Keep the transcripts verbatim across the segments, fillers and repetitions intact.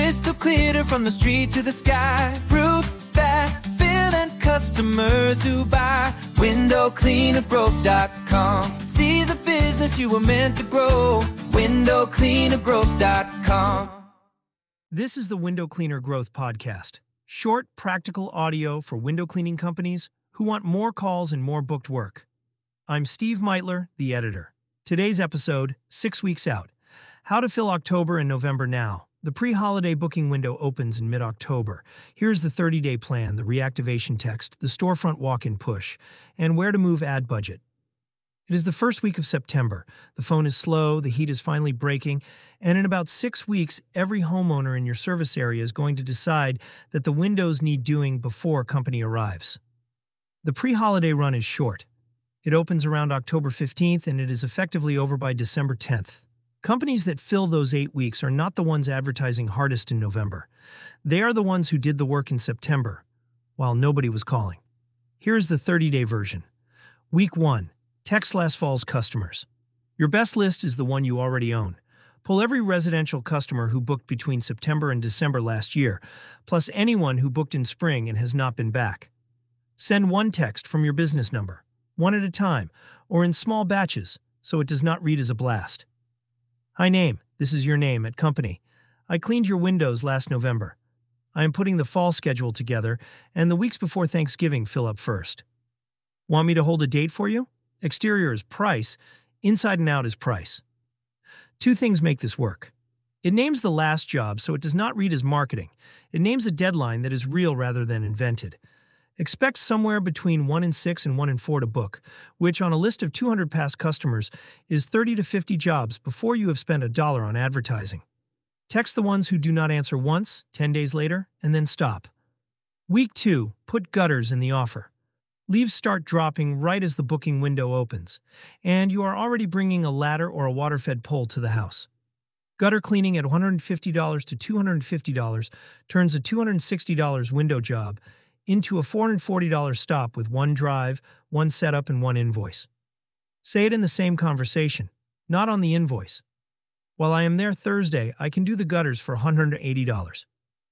Crystal clear from the street to the sky. Proof that Phil and customers who buy window cleaner growth dot com. See the business you were meant to grow. window cleaner growth dot com. This is the Window Cleaner Growth Podcast. Short, practical audio for window cleaning companies who want more calls and more booked work. I'm Steve Meitler, the editor. Today's episode, six weeks out. How to fill October and November now. The pre-holiday booking window opens in mid-October. Here's the thirty-day plan, the reactivation text, the storefront walk-in push, and where to move ad budget. It is the first week of September. The phone is slow, the heat is finally breaking, and in about six weeks, every homeowner in your service area is going to decide that the windows need doing before company arrives. The pre-holiday run is short. It opens around October fifteenth, and it is effectively over by December tenth. Companies that fill those eight weeks are not the ones advertising hardest in November. They are the ones who did the work in September, while nobody was calling. Here is the thirty-day version. Week one. Text last fall's customers. Your best list is the one you already own. Pull every residential customer who booked between September and December last year, plus anyone who booked in spring and has not been back. Send one text from your business number, one at a time, or in small batches, so it does not read as a blast. Hi name, this is your name at company. I cleaned your windows last November. I am putting the fall schedule together, and the weeks before Thanksgiving fill up first. Want me to hold a date for you? Exterior is price, inside and out is price. Two things make this work. It names the last job so it does not read as marketing. It names a deadline that is real rather than invented. Expect somewhere between one in six and one in four to book, which on a list of two hundred past customers is thirty to fifty jobs before you have spent a dollar on advertising. Text the ones who do not answer once, ten days later, and then stop. Week two, put gutters in the offer. Leaves start dropping right as the booking window opens, and you are already bringing a ladder or a water-fed pole to the house. Gutter cleaning at one hundred fifty dollars to two hundred fifty dollars turns a two hundred sixty dollars window job into a four hundred forty dollars stop with one drive, one setup, and one invoice. Say it in the same conversation, not on the invoice. While I am there Thursday, I can do the gutters for one hundred eighty dollars.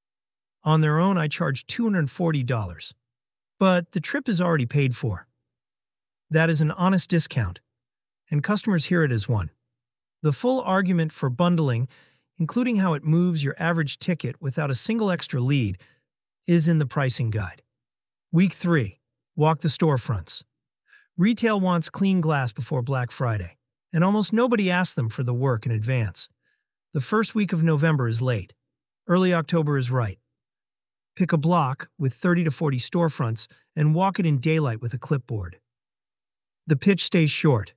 On their own, I charge two hundred forty dollars. But the trip is already paid for. That is an honest discount, and customers hear it as one. The full argument for bundling, including how it moves your average ticket without a single extra lead, is in the pricing guide. Week three. Walk the storefronts. Retail wants clean glass before Black Friday, and almost nobody asks them for the work in advance. The first week of November is late. Early October is right. Pick a block with thirty to forty storefronts and walk it in daylight with a clipboard. The pitch stays short.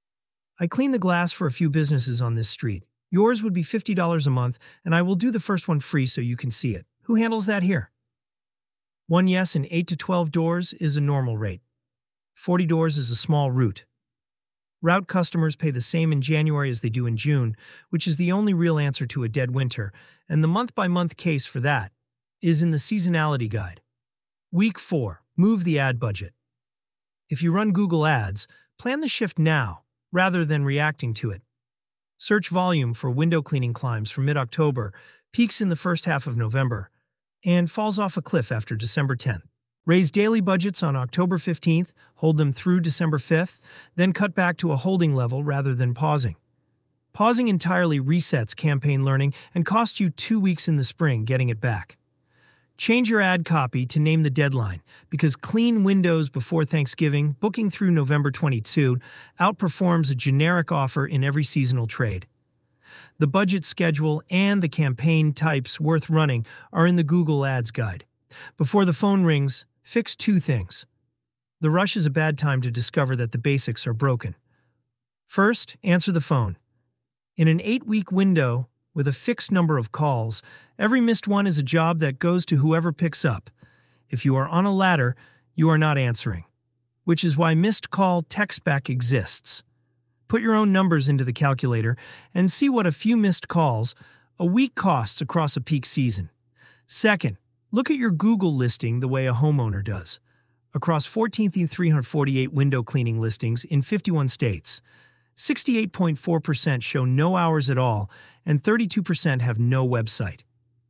I clean the glass for a few businesses on this street. Yours would be fifty dollars a month, and I will do the first one free so you can see it. Who handles that here? One yes in eight to twelve doors is a normal rate. forty doors is a small route. Route customers pay the same in January as they do in June, which is the only real answer to a dead winter, and the month-by-month case for that is in the seasonality guide. Week four. Move the ad budget. If you run Google Ads, plan the shift now rather than reacting to it. Search volume for window cleaning climbs from mid-October, peaks in the first half of November, and falls off a cliff after December tenth. Raise daily budgets on October fifteenth, hold them through December fifth, then cut back to a holding level rather than pausing. Pausing entirely resets campaign learning and costs you two weeks in the spring getting it back. Change your ad copy to name the deadline, because clean windows before Thanksgiving, booking through November twenty-second, outperforms a generic offer in every seasonal trade. The budget schedule and the campaign types worth running are in the Google Ads guide. Before the phone rings, fix two things. The rush is a bad time to discover that the basics are broken. First, answer the phone. In an eight-week window, with a fixed number of calls, every missed one is a job that goes to whoever picks up. If you are on a ladder, you are not answering, which is why missed call text back exists. Put your own numbers into the calculator and see what a few missed calls a week costs across a peak season. Second, look at your Google listing the way a homeowner does. Across fourteen thousand three hundred forty-eight window cleaning listings in fifty-one states, sixty-eight point four percent show no hours at all, and thirty-two percent have no website.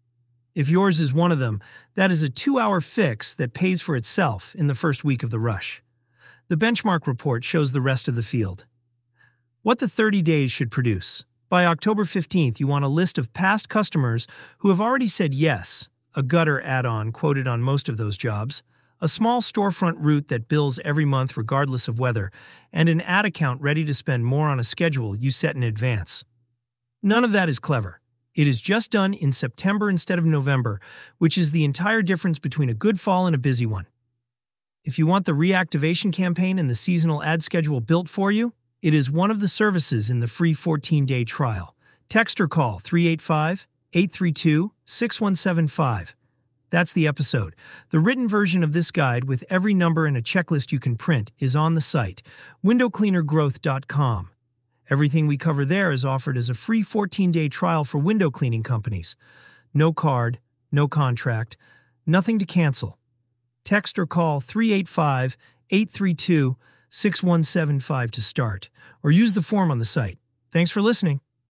If yours is one of them, that is a two-hour fix that pays for itself in the first week of the rush. The benchmark report shows the rest of the field. What the thirty days should produce. By October fifteenth, you want a list of past customers who have already said yes, a gutter add-on quoted on most of those jobs, a small storefront route that bills every month regardless of weather, and an ad account ready to spend more on a schedule you set in advance. None of that is clever. It is just done in September instead of November, which is the entire difference between a good fall and a busy one. If you want the reactivation campaign and the seasonal ad schedule built for you, it is one of the services in the free fourteen-day trial. Text or call three eight five, eight three two, six one seven five. That's the episode. The written version of this guide with every number and a checklist you can print is on the site, window cleaner growth dot com. Everything we cover there is offered as a free fourteen-day trial for window cleaning companies. No card, no contract, nothing to cancel. Text or call three eight five, eight three two, six one seven five to start, or use the form on the site. Thanks for listening.